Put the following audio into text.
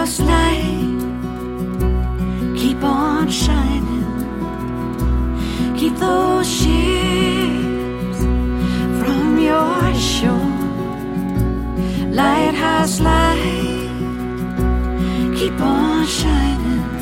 lighthouse light, keep on shining. Keep those ships from your shore. Lighthouse light, keep on shining.